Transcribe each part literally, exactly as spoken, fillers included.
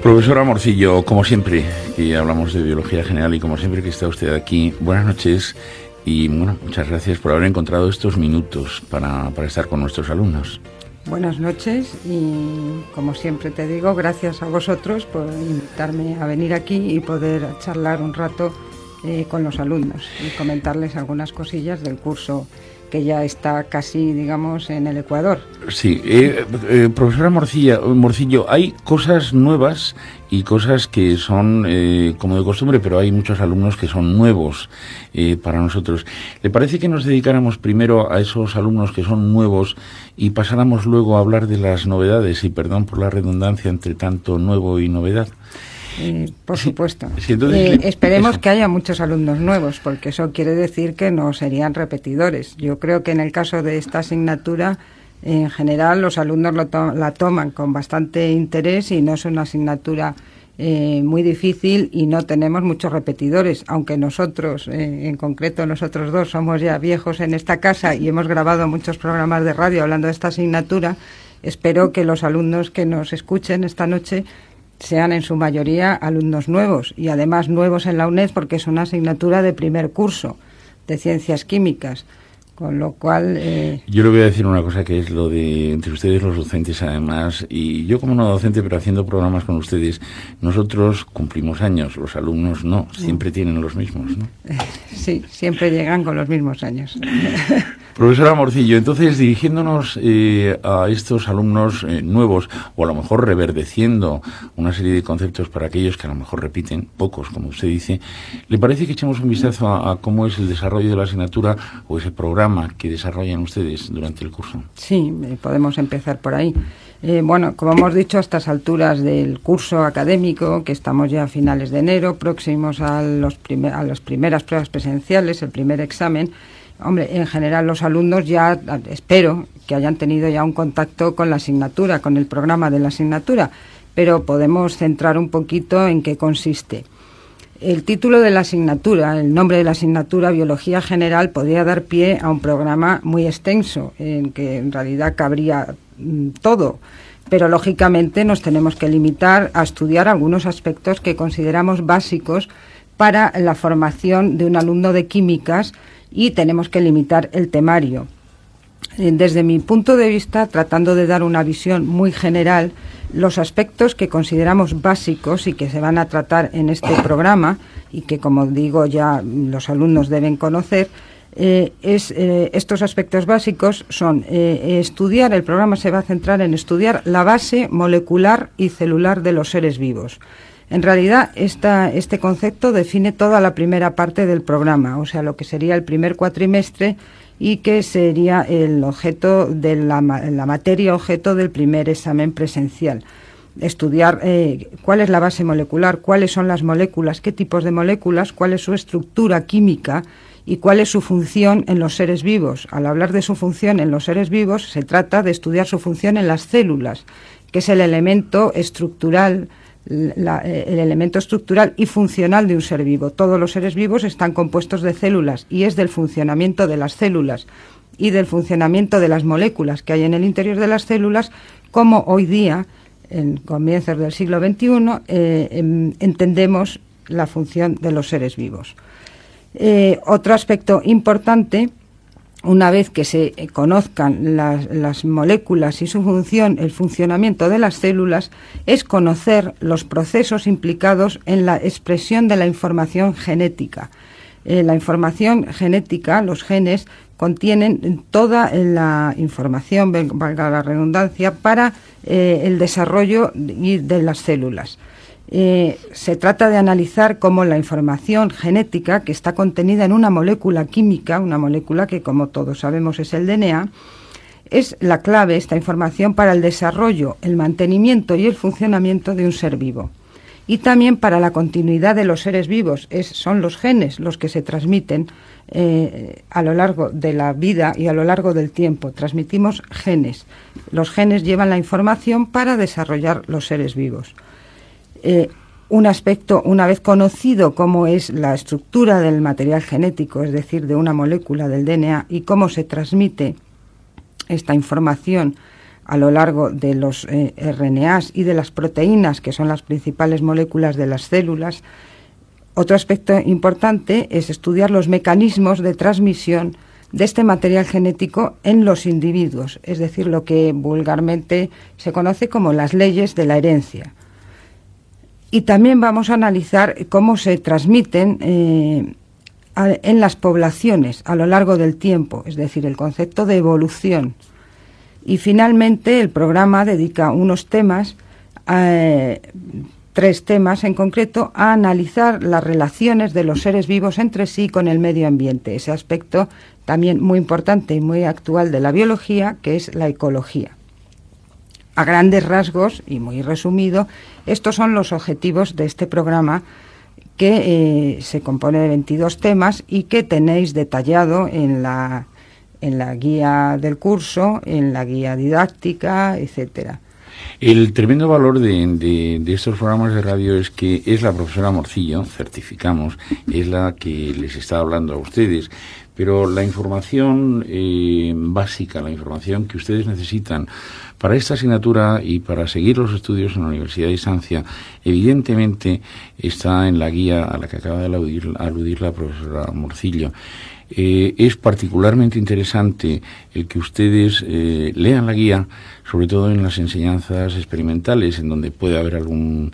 Profesora Morcillo, como siempre, y hablamos de biología general y como siempre que está usted aquí, buenas noches y bueno, muchas gracias por haber encontrado estos minutos para, para estar con nuestros alumnos. Buenas noches y como siempre te digo, gracias a vosotros por invitarme a venir aquí y poder charlar un rato eh, con los alumnos y comentarles algunas cosillas del curso que ya está casi, digamos, en el Ecuador. Sí, eh, eh, profesora Morcilla, Morcillo, hay cosas nuevas y cosas que son eh, como de costumbre, pero hay muchos alumnos que son nuevos eh, para nosotros. ¿Le parece que nos dedicáramos primero a esos alumnos que son nuevos y pasáramos luego a hablar de las novedades? Y perdón por la redundancia entre tanto nuevo y novedad. Eh, por supuesto. Sí, sí, entonces, eh, esperemos eso. que haya muchos alumnos nuevos, porque eso quiere decir que no serían repetidores. Yo creo que en el caso de esta asignatura, en general, los alumnos lo to- la toman con bastante interés y no es una asignatura eh, muy difícil y no tenemos muchos repetidores, aunque nosotros, eh, en concreto nosotros dos, somos ya viejos en esta casa y hemos grabado muchos programas de radio hablando de esta asignatura. Espero que los alumnos que nos escuchen esta noche sean en su mayoría alumnos nuevos y además nuevos en la UNED porque es una asignatura de primer curso de ciencias químicas, con lo cual... Eh... Yo le voy a decir una cosa que es lo de entre ustedes los docentes además, y yo como no docente pero haciendo programas con ustedes, nosotros cumplimos años, los alumnos no, siempre tienen los mismos, ¿no? Sí, siempre llegan con los mismos años. Profesora Morcillo, entonces dirigiéndonos eh, a estos alumnos eh, nuevos, o a lo mejor reverdeciendo una serie de conceptos para aquellos que a lo mejor repiten, pocos como usted dice, ¿le parece que echemos un vistazo a, a cómo es el desarrollo de la asignatura o ese programa que desarrollan ustedes durante el curso? Sí, eh, podemos empezar por ahí. Eh, bueno, como hemos dicho, a estas alturas del curso académico, que estamos ya a finales de enero, próximos a, los primer, a las primeras pruebas presenciales, el primer examen, hombre, en general los alumnos ya, espero que hayan tenido ya un contacto con la asignatura, con el programa de la asignatura, pero podemos centrar un poquito en qué consiste. El título de la asignatura, el nombre de la asignatura, Biología General, podría dar pie a un programa muy extenso, en que en realidad cabría mm, todo, pero lógicamente nos tenemos que limitar a estudiar algunos aspectos que consideramos básicos para la formación de un alumno de químicas y tenemos que limitar el temario. Desde mi punto de vista, tratando de dar una visión muy general, los aspectos que consideramos básicos y que se van a tratar en este programa y que, como digo, ya los alumnos deben conocer, eh, es, eh, estos aspectos básicos son eh, estudiar, el programa se va a centrar en estudiar la base molecular y celular de los seres vivos. En realidad, esta, este concepto define toda la primera parte del programa, o sea, lo que sería el primer cuatrimestre y que sería el objeto de la, la materia objeto del primer examen presencial. Estudiar eh, cuál es la base molecular, cuáles son las moléculas, qué tipos de moléculas, cuál es su estructura química y cuál es su función en los seres vivos. Al hablar de su función en los seres vivos, se trata de estudiar su función en las células, que es el elemento estructural, La, el elemento estructural y funcional de un ser vivo. Todos los seres vivos están compuestos de células y es del funcionamiento de las células y del funcionamiento de las moléculas que hay en el interior de las células como hoy día, en comienzos del siglo veintiuno, eh, en, entendemos la función de los seres vivos. Eh, otro aspecto importante, una vez que se conozcan las, las moléculas y su función, el funcionamiento de las células, es conocer los procesos implicados en la expresión de la información genética. Eh, la información genética, los genes, contienen toda la información, valga la redundancia, para eh, el desarrollo de las células. Eh, se trata de analizar cómo la información genética que está contenida en una molécula química, una molécula que como todos sabemos es el D N A, es la clave, esta información, para el desarrollo, el mantenimiento y el funcionamiento de un ser vivo. Y también para la continuidad de los seres vivos, es, son los genes los que se transmiten eh, a lo largo de la vida y a lo largo del tiempo. Transmitimos genes. Los genes llevan la información para desarrollar los seres vivos. Eh, un aspecto, una vez conocido cómo es la estructura del material genético, es decir, de una molécula del D N A, y cómo se transmite esta información a lo largo de los eh, R N As y de las proteínas, que son las principales moléculas de las células. Otro aspecto importante es estudiar los mecanismos de transmisión de este material genético en los individuos, es decir, lo que vulgarmente se conoce como las leyes de la herencia. Y también vamos a analizar cómo se transmiten eh, a, en las poblaciones a lo largo del tiempo, es decir, el concepto de evolución. Y finalmente el programa dedica unos temas, eh, tres temas en concreto, a analizar las relaciones de los seres vivos entre sí con el medio ambiente, ese aspecto también muy importante y muy actual de la biología, que es la ecología. A grandes rasgos, y muy resumido, estos son los objetivos de este programa, que eh, se compone de veintidós temas y que tenéis detallado en la, en la guía del curso, en la guía didáctica, etcétera. El tremendo valor de, de, de estos programas de radio es que es la profesora Morcillo, certificamos, es la que les está hablando a ustedes, pero la información eh, básica, la información que ustedes necesitan para esta asignatura y para seguir los estudios en la Universidad de Sancia, evidentemente está en la guía a la que acaba de aludir, aludir la profesora Morcillo. Eh, es particularmente interesante el que ustedes eh, lean la guía, sobre todo en las enseñanzas experimentales, en donde puede haber algún,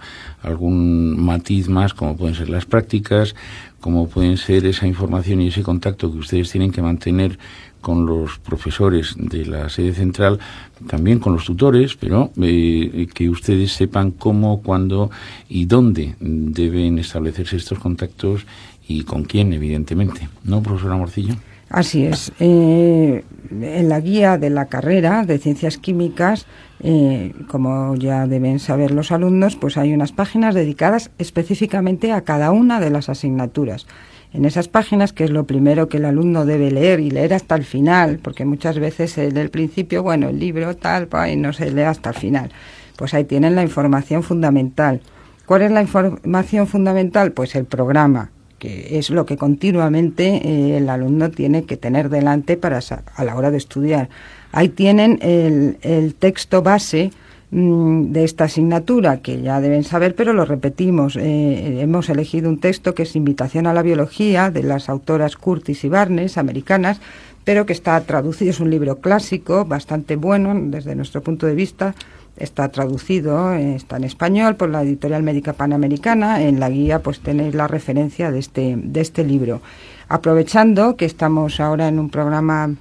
algún matiz más, como pueden ser las prácticas, como pueden ser esa información y ese contacto que ustedes tienen que mantener con los profesores de la sede central, también con los tutores, pero eh, que ustedes sepan cómo, cuándo y dónde deben establecerse estos contactos y con quién, evidentemente. ¿No, profesora Morcillo? Así es. Eh, en la guía de la carrera de Ciencias Químicas, eh, como ya deben saber los alumnos, pues hay unas páginas dedicadas específicamente a cada una de las asignaturas. En esas páginas, que es lo primero que el alumno debe leer y leer hasta el final, porque muchas veces en el principio, bueno, el libro tal, y no se lee hasta el final. Pues ahí tienen la información fundamental. ¿Cuál es la información fundamental? Pues el programa, que es lo que continuamente eh, el alumno tiene que tener delante para a la hora de estudiar. Ahí tienen el, el texto base mmm, de esta asignatura, que ya deben saber, pero lo repetimos. Eh, hemos elegido un texto que es Invitación a la Biología, de las autoras Curtis y Barnes, americanas, pero que está traducido, es un libro clásico, bastante bueno desde nuestro punto de vista. Está traducido, está en español por la editorial médica panamericana. En la guía pues tenéis la referencia de este, de este libro. Aprovechando que estamos ahora en un programa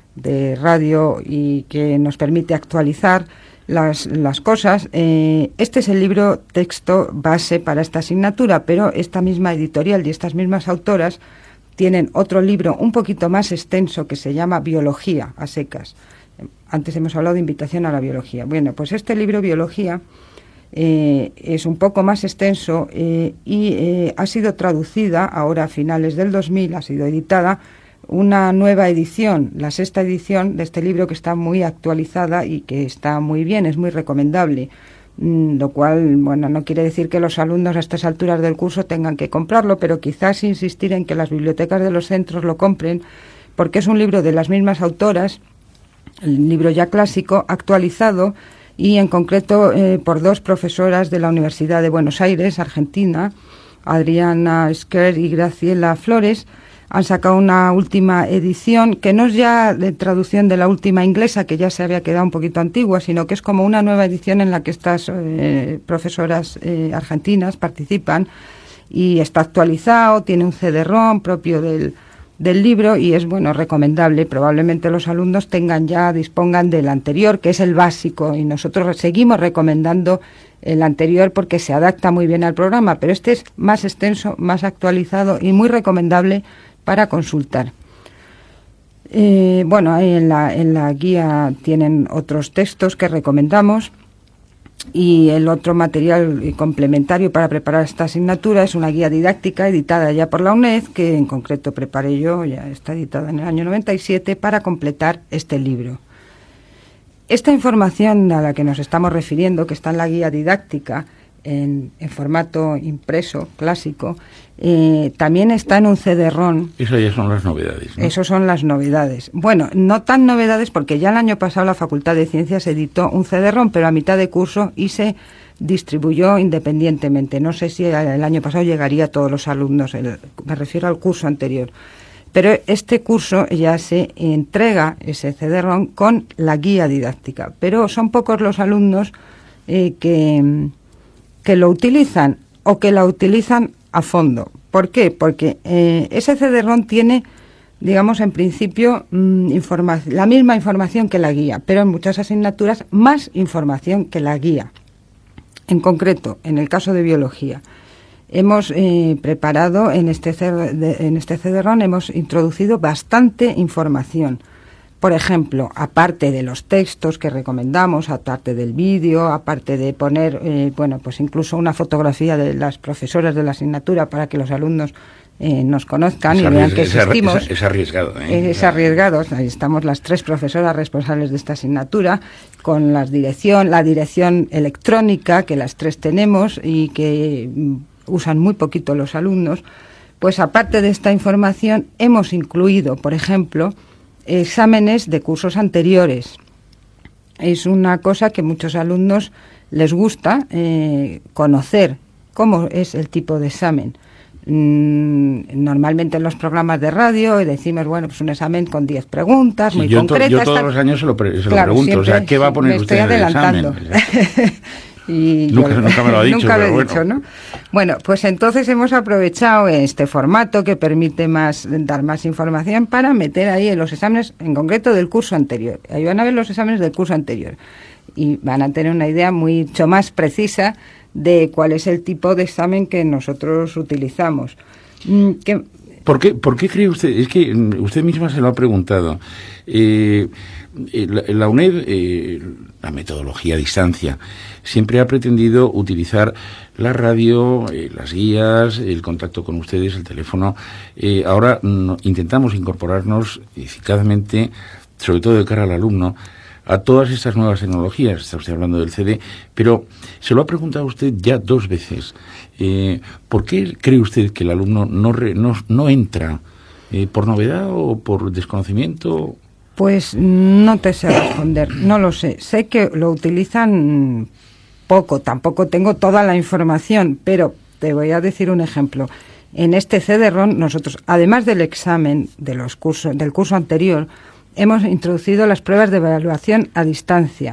de radio y que nos permite actualizar las, las cosas, eh, este es el libro texto base para esta asignatura, pero esta misma editorial y estas mismas autoras tienen otro libro un poquito más extenso que se llama Biología a secas. Antes hemos hablado de Invitación a la Biología. Bueno, pues este libro, Biología, eh, es un poco más extenso eh, y eh, ha sido traducida, ahora a finales del dos mil, ha sido editada una nueva edición, la sexta edición de este libro, que está muy actualizada y que está muy bien, es muy recomendable. Mm, lo cual, bueno, no quiere decir que los alumnos a estas alturas del curso tengan que comprarlo, pero quizás insistir en que las bibliotecas de los centros lo compren, porque es un libro de las mismas autoras, el libro ya clásico, actualizado y en concreto eh, por dos profesoras de la Universidad de Buenos Aires, Argentina, Adriana Esquer y Graciela Flores. Han sacado una última edición que no es ya de traducción de la última inglesa, que ya se había quedado un poquito antigua, sino que es como una nueva edición en la que estas eh, profesoras eh, argentinas participan, y está actualizado, tiene un C D ROM propio del del libro y es, bueno, recomendable. Probablemente los alumnos tengan ya, dispongan del anterior, que es el básico, y nosotros seguimos recomendando el anterior porque se adapta muy bien al programa, pero este es más extenso, más actualizado y muy recomendable para consultar. Eh, bueno, ahí en la, en la guía tienen otros textos que recomendamos. Y el otro material complementario para preparar esta asignatura es una guía didáctica editada ya por la UNED, que en concreto preparé yo, ya está editada en el año noventa y siete, para completar este libro. Esta información a la que nos estamos refiriendo, que está en la guía didáctica, en, en formato impreso, clásico, eh, también está en un C D-ROM. Eso ya son las novedades, ¿no? Eso son las novedades. Bueno, no tan novedades porque ya el año pasado la Facultad de Ciencias editó un C D-ROM, pero a mitad de curso, y se distribuyó independientemente. No sé si el año pasado llegaría a todos los alumnos, el, me refiero al curso anterior. Pero este curso ya se entrega ese C D-ROM con la guía didáctica. Pero son pocos los alumnos eh, que, que lo utilizan o que la utilizan a fondo. ¿Por qué? Porque eh, ese C D-ROM tiene, digamos, en principio, mmm, informa- la misma información que la guía, pero en muchas asignaturas más información que la guía. En concreto, en el caso de biología, hemos eh, preparado en este, C D, en este C D-ROM, hemos introducido bastante información. Por ejemplo, aparte de los textos que recomendamos, aparte del vídeo, aparte de poner, eh, bueno, pues incluso una fotografía de las profesoras de la asignatura para que los alumnos eh, nos conozcan es y vean que existimos. Es, es arriesgado. ¿eh? Es arriesgado. Ahí estamos las tres profesoras responsables de esta asignatura, con las dirección, la dirección electrónica, que las tres tenemos y que usan muy poquito los alumnos. Pues aparte de esta información, hemos incluido, por ejemplo, exámenes de cursos anteriores. Es una cosa que muchos alumnos les gusta eh, conocer cómo es el tipo de examen. Mm, normalmente en los programas de radio decimos, bueno, pues un examen con diez preguntas, sí, muy yo concretas. To, yo todos los años se lo, pre, se claro, lo pregunto, siempre, o sea, ¿qué va a poner me usted en el examen? Y nunca, yo, nunca me lo ha dicho, nunca lo he bueno. dicho, ¿no? Bueno, pues entonces hemos aprovechado este formato que permite más dar más información para meter ahí en los exámenes, en concreto del curso anterior. Ahí van a ver los exámenes del curso anterior y van a tener una idea mucho más precisa de cuál es el tipo de examen que nosotros utilizamos. ¿Qué? ¿Por qué, ¿Por qué cree usted? Es que usted misma se lo ha preguntado. Eh, la, la UNED, eh, la metodología a distancia, siempre ha pretendido utilizar la radio, eh, las guías, el contacto con ustedes, el teléfono. Eh, ahora no, intentamos incorporarnos eficazmente, sobre todo de cara al alumno, a todas estas nuevas tecnologías. Está usted hablando del C D, pero se lo ha preguntado usted ya dos veces. Eh, ¿Por qué cree usted que el alumno no, re, no, no entra? Eh, ¿Por novedad o por desconocimiento? Pues no te sé responder, no lo sé. Sé que lo utilizan poco, tampoco tengo toda la información, pero te voy a decir un ejemplo. En este C D-ROM nosotros, además del examen de los cursos, del curso anterior, hemos introducido las pruebas de evaluación a distancia.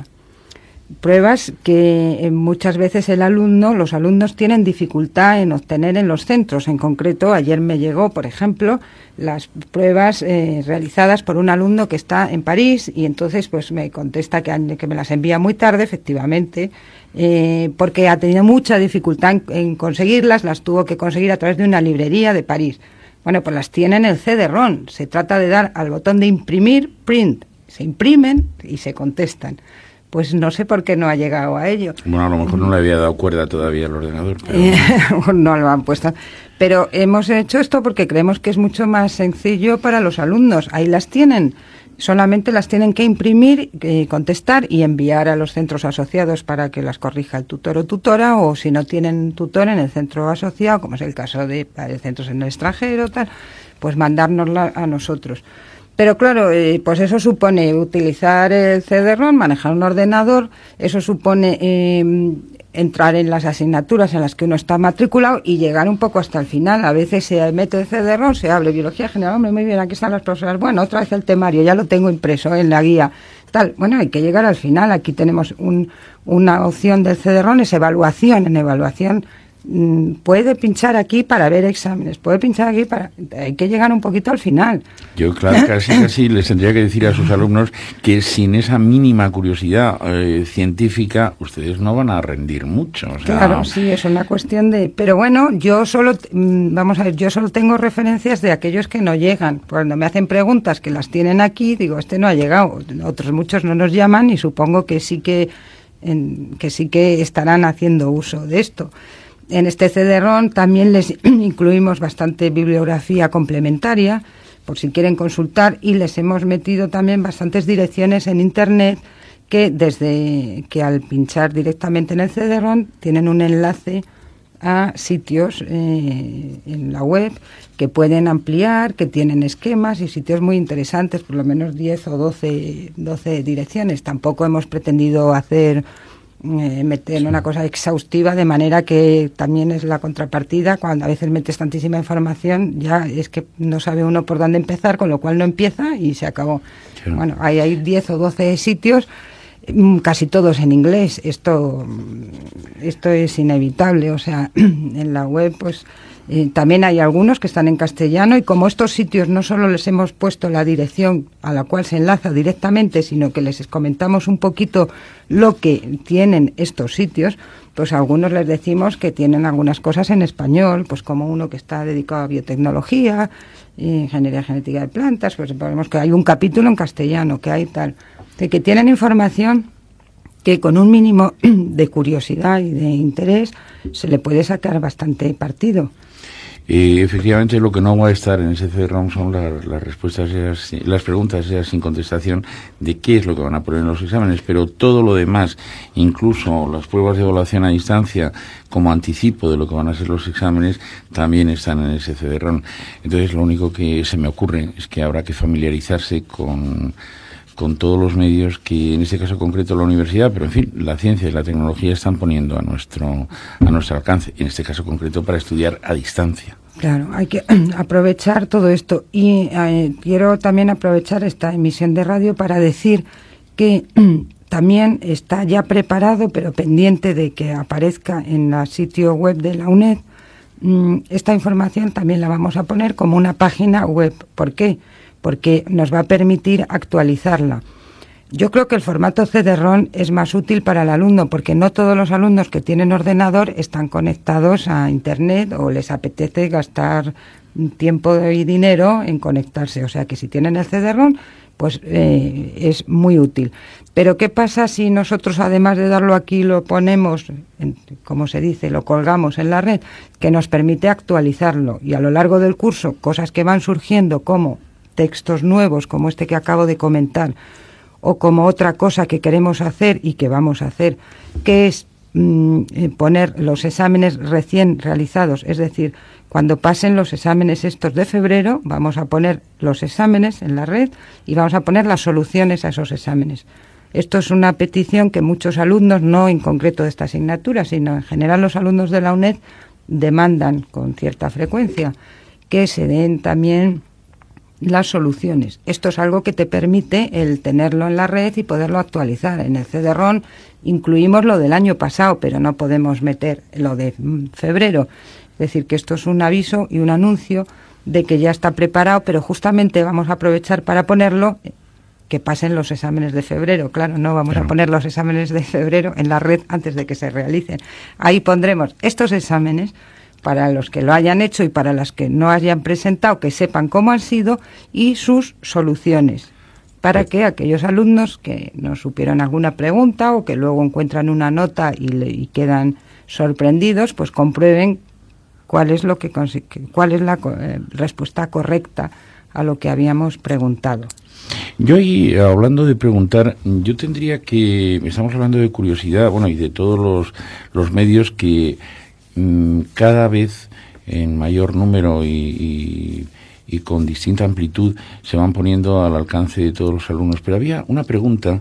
Pruebas que muchas veces el alumno, los alumnos tienen dificultad en obtener en los centros. En concreto, ayer me llegó, por ejemplo, las pruebas eh, realizadas por un alumno que está en París y entonces pues me contesta que, que me las envía muy tarde, efectivamente, eh, porque ha tenido mucha dificultad en, en conseguirlas, las tuvo que conseguir a través de una librería de París. Bueno, pues las tiene en el C D-ROM. Se trata de dar al botón de imprimir, print. Se imprimen y se contestan. Pues no sé por qué no ha llegado a ello. Bueno, a lo mejor no le había dado cuerda todavía al ordenador. Pero... no lo han puesto. Pero hemos hecho esto porque creemos que es mucho más sencillo para los alumnos. Ahí las tienen. Solamente las tienen que imprimir, eh, contestar y enviar a los centros asociados para que las corrija el tutor o tutora, o si no tienen tutor en el centro asociado, como es el caso de, de centros en el extranjero, tal, pues mandárnosla a nosotros. Pero claro, eh, pues eso supone utilizar el C D-ROM, manejar un ordenador, eso supone eh, entrar en las asignaturas en las que uno está matriculado y llegar un poco hasta el final. A veces se mete el C D-ROM, se abre biología general, hombre, muy bien, aquí están las profesoras, bueno, otra vez el temario, ya lo tengo impreso en la guía, tal. Bueno, hay que llegar al final, aquí tenemos un, una opción del C D-ROM, es evaluación, en evaluación puede pinchar aquí para ver exámenes, puede pinchar aquí para... Hay que llegar un poquito al final. Yo, claro, casi, casi les tendría que decir a sus alumnos que sin esa mínima curiosidad eh, científica, ustedes no van a rendir mucho. O sea... Claro, sí, es una cuestión de... Pero bueno, yo solo, vamos a ver, yo solo tengo referencias de aquellos que no llegan. Cuando me hacen preguntas que las tienen aquí, digo, este no ha llegado. Otros muchos no nos llaman y supongo que sí que, en, que sí que estarán haciendo uso de esto. En este C D-ROM también les incluimos bastante bibliografía complementaria, por si quieren consultar, y les hemos metido también bastantes direcciones en Internet que desde que al pinchar directamente en el C D ROM tienen un enlace a sitios eh, en la web que pueden ampliar, que tienen esquemas y sitios muy interesantes, por lo menos diez o doce, doce direcciones. Tampoco hemos pretendido hacer eh, meter una cosa exhaustiva, de manera que también es la contrapartida. Cuando a veces metes tantísima información, ya es que no sabe uno por dónde empezar, con lo cual no empieza y se acabó. Sí. Bueno, ahí hay diez o doce sitios, casi todos en inglés. Esto esto es inevitable, o sea, en la web pues eh, también hay algunos que están en castellano, y como estos sitios no solo les hemos puesto la dirección a la cual se enlaza directamente, sino que les comentamos un poquito lo que tienen estos sitios, pues a algunos les decimos que tienen algunas cosas en español, pues como uno que está dedicado a biotecnología, ingeniería genética de plantas, pues ponemos que hay un capítulo en castellano, que hay tal, de que tienen información que con un mínimo de curiosidad y de interés se le puede sacar bastante partido. Eh, efectivamente, lo que no va a estar en ese C D ROM son la, las respuestas, esas, las preguntas esas sin contestación de qué es lo que van a poner en los exámenes, pero todo lo demás, incluso las pruebas de evaluación a distancia, como anticipo de lo que van a ser los exámenes, también están en ese C D ROM. Entonces, lo único que se me ocurre es que habrá que familiarizarse con con todos los medios que, en este caso concreto, la universidad, pero en fin, la ciencia y la tecnología están poniendo a nuestro a nuestro alcance, en este caso concreto para estudiar a distancia. Claro, hay que aprovechar todo esto, y eh, quiero también aprovechar esta emisión de radio para decir que también está ya preparado, pero pendiente de que aparezca en el sitio web de la UNED. Esta información también la vamos a poner como una página web. ¿Por qué? Porque nos va a permitir actualizarla. Yo creo que el formato C D ROM es más útil para el alumno, porque no todos los alumnos que tienen ordenador están conectados a Internet o les apetece gastar tiempo y dinero en conectarse. O sea que si tienen el C D ROM, pues eh, es muy útil. Pero ¿qué pasa si nosotros, además de darlo aquí, lo ponemos, en, como se dice, lo colgamos en la red, que nos permite actualizarlo? Y a lo largo del curso, cosas que van surgiendo, como textos nuevos, como este que acabo de comentar, o como otra cosa que queremos hacer y que vamos a hacer, que es mmm, poner los exámenes recién realizados. Es decir, cuando pasen los exámenes estos de febrero, vamos a poner los exámenes en la red y vamos a poner las soluciones a esos exámenes. Esto es una petición que muchos alumnos, no en concreto de esta asignatura, sino en general los alumnos de la UNED, demandan con cierta frecuencia, que se den también las soluciones. Esto es algo que te permite el tenerlo en la red y poderlo actualizar. En el C D ROM incluimos lo del año pasado, pero no podemos meter lo de febrero. Es decir, que esto es un aviso y un anuncio de que ya está preparado, pero justamente vamos a aprovechar para ponerlo, que pasen los exámenes de febrero. Claro, no vamos claro. a poner los exámenes de febrero en la red antes de que se realicen. Ahí pondremos estos exámenes para los que lo hayan hecho y para los que no hayan presentado, que sepan cómo han sido y sus soluciones, para que aquellos alumnos que no supieron alguna pregunta o que luego encuentran una nota y, le, y quedan sorprendidos, pues comprueben cuál es lo que cuál es la eh, respuesta correcta a lo que habíamos preguntado. Yo ahí, hablando de preguntar, yo tendría que, estamos hablando de curiosidad, bueno, y de todos los, los medios que cada vez en mayor número y, y, y con distinta amplitud se van poniendo al alcance de todos los alumnos. Pero había una pregunta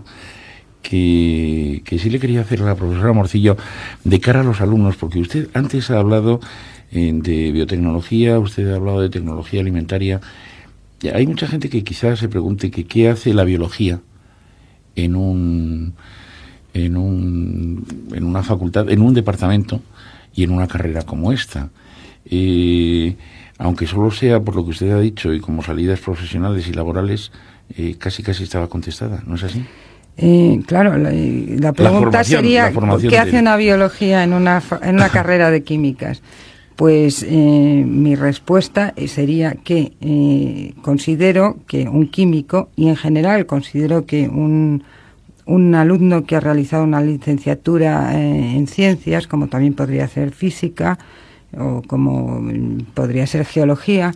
que, que sí le quería hacer a la profesora Morcillo de cara a los alumnos, porque usted antes ha hablado eh, de biotecnología, usted ha hablado de tecnología alimentaria. Hay mucha gente que quizás se pregunte que qué hace la biología en un en un en una facultad, en un departamento y en una carrera como esta. Eh, aunque solo sea por lo que usted ha dicho y como salidas profesionales y laborales, eh, casi casi estaba contestada, ¿no es así? Eh, claro, la, la pregunta la sería, ¿qué hace de... una biología en una, en una carrera de químicas? Pues eh, mi respuesta sería que eh, considero que un químico, y en general considero que un un alumno que ha realizado una licenciatura eh, en ciencias, como también podría ser física o como podría ser geología,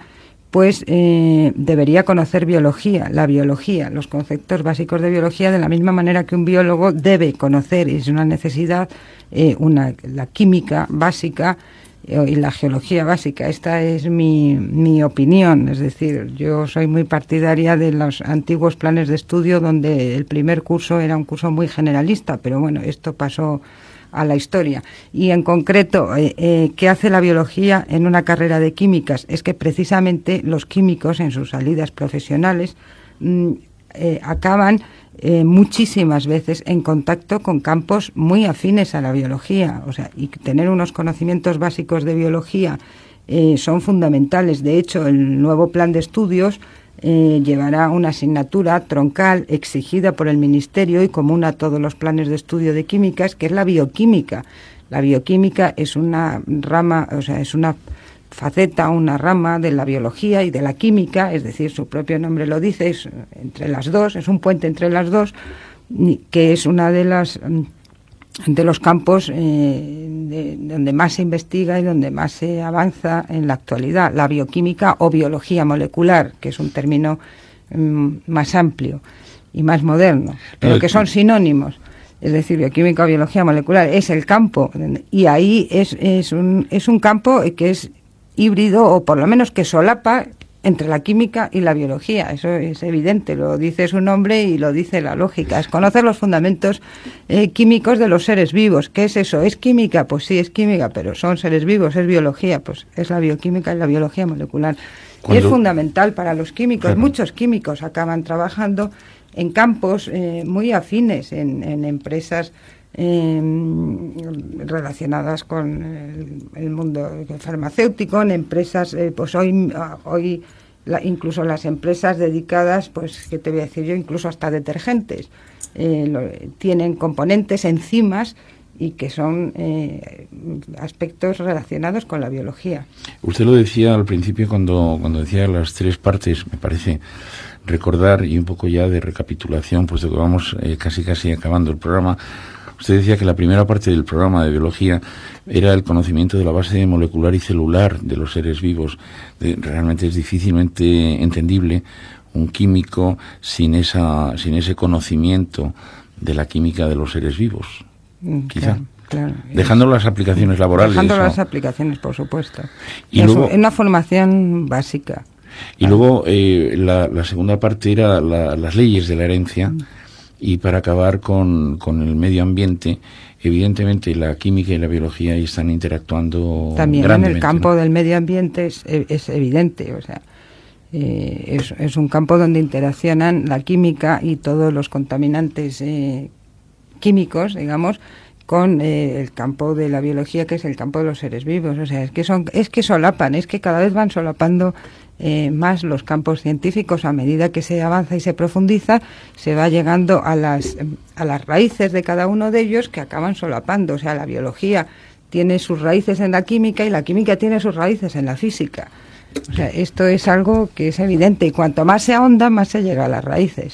pues eh, debería conocer biología, la biología, los conceptos básicos de biología, de la misma manera que un biólogo debe conocer, y es una necesidad, eh, una, la química básica eh, y la geología básica. Esta es mi, mi opinión, es decir, yo soy muy partidaria de los antiguos planes de estudio donde el primer curso era un curso muy generalista, pero bueno, esto pasó a la historia. Y en concreto, eh, eh, ¿qué hace la biología en una carrera de químicas? Es que precisamente los químicos en sus salidas profesionales mm, eh, acaban eh, muchísimas veces en contacto con campos muy afines a la biología. O sea, y tener unos conocimientos básicos de biología eh, son fundamentales. De hecho, el nuevo plan de estudios Eh, llevará una asignatura troncal exigida por el Ministerio y común a todos los planes de estudio de químicas, que es la bioquímica. La bioquímica es una rama, o sea, es una faceta, una rama de la biología y de la química, es decir, su propio nombre lo dice, es entre las dos, es un puente entre las dos, que es una de las de los campos eh, de, donde más se investiga y donde más se avanza en la actualidad, la bioquímica o biología molecular, que es un término mm, más amplio y más moderno, pero que son sinónimos. Es decir, bioquímica o biología molecular es el campo, y ahí es, es, un, es un campo que es híbrido, o por lo menos que solapa entre la química y la biología. Eso es evidente, lo dice su nombre y lo dice la lógica. Es conocer los fundamentos eh, químicos de los seres vivos. ¿Qué es eso? ¿Es química? Pues sí, es química, pero son seres vivos. ¿Es biología? Pues es la bioquímica y la biología molecular. Cuando... Y es fundamental para los químicos. Claro. Muchos químicos acaban trabajando en campos eh, muy afines, en, en empresas Eh, relacionadas con el, el mundo farmacéutico, en empresas, eh, pues hoy hoy la, incluso las empresas dedicadas, pues, ¿qué te voy a decir yo? Incluso hasta detergentes, eh, lo, tienen componentes, enzimas, y que son eh, aspectos relacionados con la biología. Usted lo decía al principio cuando, cuando decía las tres partes, me parece recordar, y un poco ya de recapitulación, puesto que vamos eh, casi casi acabando el programa. Usted decía que la primera parte del programa de biología era el conocimiento de la base molecular y celular de los seres vivos. De, realmente es difícilmente entendible un químico sin esa, sin ese conocimiento de la química de los seres vivos. Mm, quizá. Claro, claro, dejando es, las aplicaciones laborales. Dejando ¿no? las aplicaciones, por supuesto. Y es luego, una formación básica. Y claro. luego eh, la, la segunda parte era la, las leyes de la herencia. Mm. Y para acabar con, con el medio ambiente, evidentemente la química y la biología están interactuando también grandemente, en el campo ¿no? del medio ambiente es, es evidente, o sea, eh, es, es un campo donde interaccionan la química y todos los contaminantes eh, químicos, digamos, con eh, el campo de la biología, que es el campo de los seres vivos. O sea, es que son, es que solapan, es que cada vez van solapando eh, más los campos científicos. A medida que se avanza y se profundiza, se va llegando a las a las raíces de cada uno de ellos, que acaban solapando. O sea, la biología tiene sus raíces en la química y la química tiene sus raíces en la física. O sea, esto es algo que es evidente, y cuanto más se ahonda, más se llega a las raíces.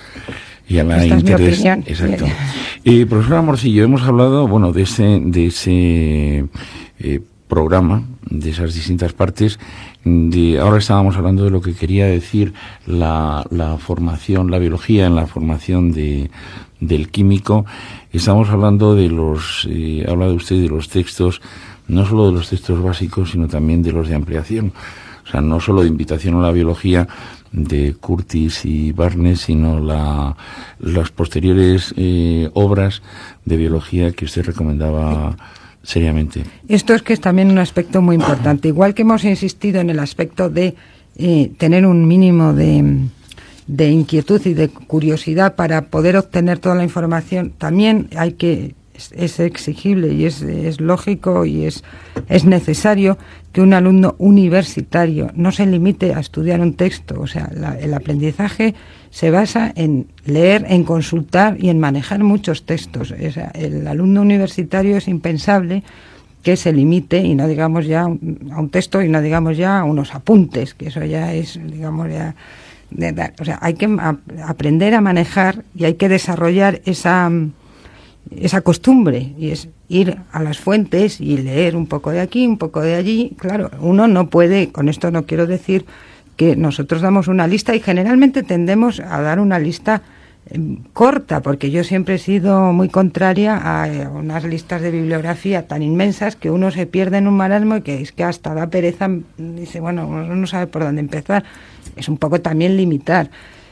Y a la interés. Exacto. Eh, profesora Morcillo, hemos hablado, bueno, de ese, de ese eh, programa, de esas distintas partes. De, ahora estábamos hablando de lo que quería decir la, la formación, la biología en la formación de, del químico. Estamos hablando de los, eh, ha hablado usted de los textos, no solo de los textos básicos, sino también de los de ampliación. O sea, no solo de invitación a la biología de Curtis y Barnes, sino la, las posteriores eh, obras de biología que usted recomendaba seriamente. Esto es que es también un aspecto muy importante. Igual que hemos insistido en el aspecto de eh, tener un mínimo de, de inquietud y de curiosidad para poder obtener toda la información, también hay que es, es exigible y es, es lógico y es, es necesario que un alumno universitario no se limite a estudiar un texto. O sea, la, el aprendizaje se basa en leer, en consultar y en manejar muchos textos. O sea, el alumno universitario es impensable que se limite, y no digamos ya a un texto, y no digamos ya a unos apuntes, que eso ya es, digamos, ya... De, de, o sea, hay que a, aprender a manejar y hay que desarrollar esa... esa costumbre, y es ir a las fuentes y leer un poco de aquí, un poco de allí. Claro, uno no puede, con esto no quiero decir que nosotros damos una lista y generalmente tendemos a dar una lista eh, corta, porque yo siempre he sido muy contraria a, a unas listas de bibliografía tan inmensas que uno se pierde en un marasmo y que es que hasta da pereza, dice, bueno, uno no sabe por dónde empezar. Es un poco también limitar,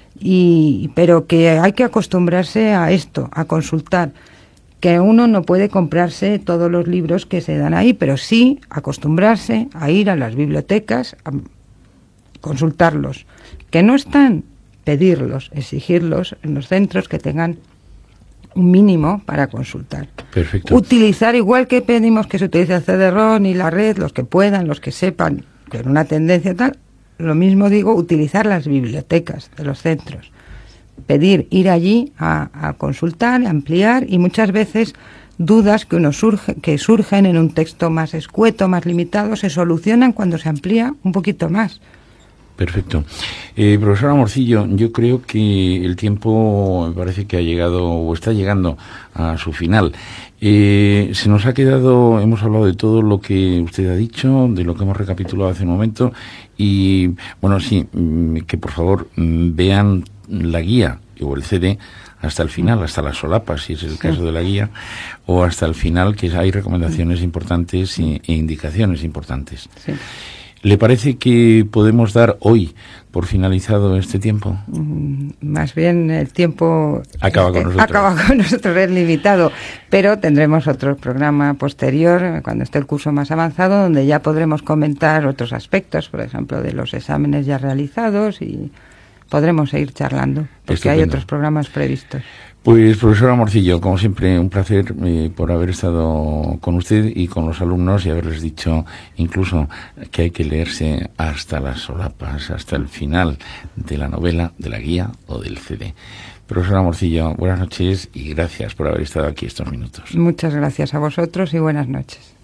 y pero que hay que acostumbrarse a esto, a consultar, que uno no puede comprarse todos los libros que se dan ahí, pero sí acostumbrarse a ir a las bibliotecas, a consultarlos, que no están, pedirlos, exigirlos en los centros que tengan un mínimo para consultar. Perfecto. Utilizar, igual que pedimos que se utilice el C D ROM y la red, los que puedan, los que sepan que es una tendencia tal, lo mismo digo, utilizar las bibliotecas de los centros, pedir, ir allí a, a consultar, a ampliar, y muchas veces dudas que uno surge, que surgen en un texto más escueto, más limitado, se solucionan cuando se amplía un poquito más. Perfecto. Eh, profesora Morcillo, yo creo que el tiempo me parece que ha llegado o está llegando a su final. Eh, se nos ha quedado, hemos hablado de todo lo que usted ha dicho, de lo que hemos recapitulado hace un momento, y bueno, sí, que por favor vean la guía o el C D hasta el final, hasta las solapas, si es el sí. caso de la guía, o hasta el final, que hay recomendaciones importantes e, e indicaciones importantes. Sí. ¿Le parece que podemos dar hoy por finalizado este tiempo? Mm, más bien el tiempo acaba con nosotros. Acaba con nosotros, es limitado, pero tendremos otro programa posterior, cuando esté el curso más avanzado, donde ya podremos comentar otros aspectos, por ejemplo, de los exámenes ya realizados, y podremos seguir charlando, porque Estupendo. Hay otros programas previstos. Pues, profesora Morcillo, como siempre, un placer eh, por haber estado con usted y con los alumnos y haberles dicho incluso que hay que leerse hasta las solapas, hasta el final de la novela, de la guía o del C D. Profesora Morcillo, buenas noches y gracias por haber estado aquí estos minutos. Muchas gracias a vosotros y buenas noches.